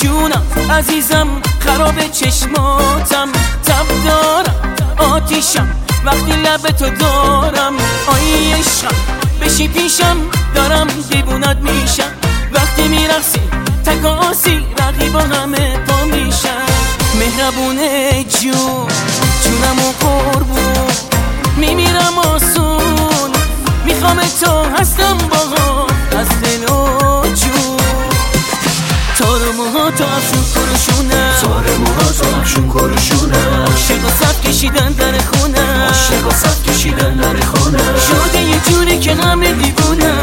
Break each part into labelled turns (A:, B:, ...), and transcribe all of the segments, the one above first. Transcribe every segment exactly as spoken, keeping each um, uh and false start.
A: جونم عزیزم خراب چشماتم، تب دارم آتیشم وقتی لب تو دارم. آی عشقم بشی پیشم دارم دیوونت میشم، وقتی میرقصی تکاسی رقیبا همه پا میشم. مهربونه جون جونم و قربون میمیرم آسون، میخوام تو هستم باها از دل و جون. تار موها تو افشون کرشونه،
B: تار موها تو افشون کرشونه،
A: عاشق و صف کشیدن در خونه،
B: عاشق و صف کشیدن در خونه.
A: شده یه جوری که همه دیوونه،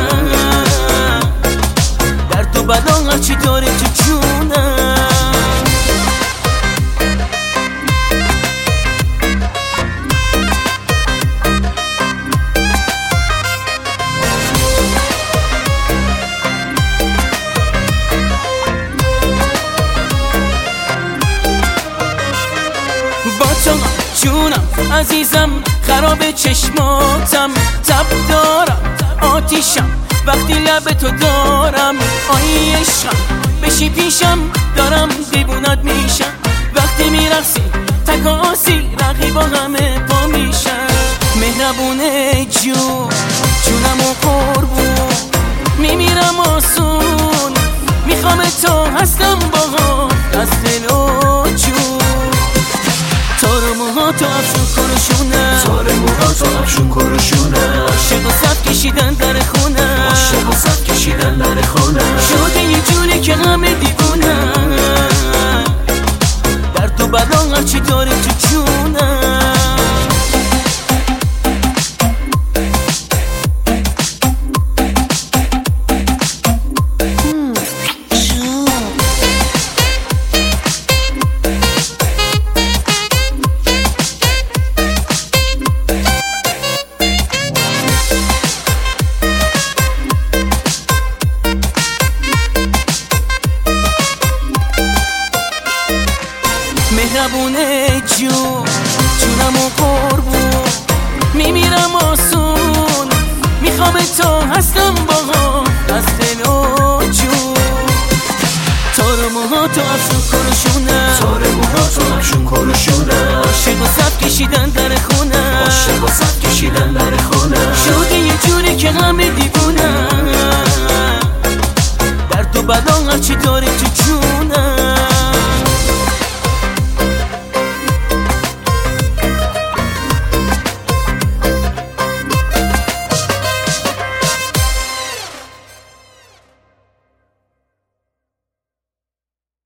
A: درد و بلا هرچی داره تو جونه. جونم عزیزم خراب چشماتم، تب دارم آتیشم وقتی لب تو دارم. آی عشقم بشی پیشم دارم دیوونت میشم، وقتی میرقصی تکاسی رقیبا همه پا میشم. مهربونه جون جونم و قربون میمیرم آسون، میخوام تو هستم باها از دل و جون. تار موها تو افشون کرشونه،
B: تار موها تو افشون کرشونه،
A: عاشق و صف کشیدن در خونه،
B: عاشق و صف کشیدن در خونه.
A: شده یه جوری که همه دیوونه، درد و بلا هرچی داره تو جونه. مهربونه جون جونم و قربون میمیرم آسون، میخوام تو هستم باها از دل و جون. تار موها تو افشون کرشونه،
B: تار موها تو افشون کرشونه،
A: عاشق و صف کشیدن در خونه،
B: عاشق و صف کشیدن در خونه.
A: شده یه جوری که همه دیوونه، درد و بلا هرچی داره تو جون.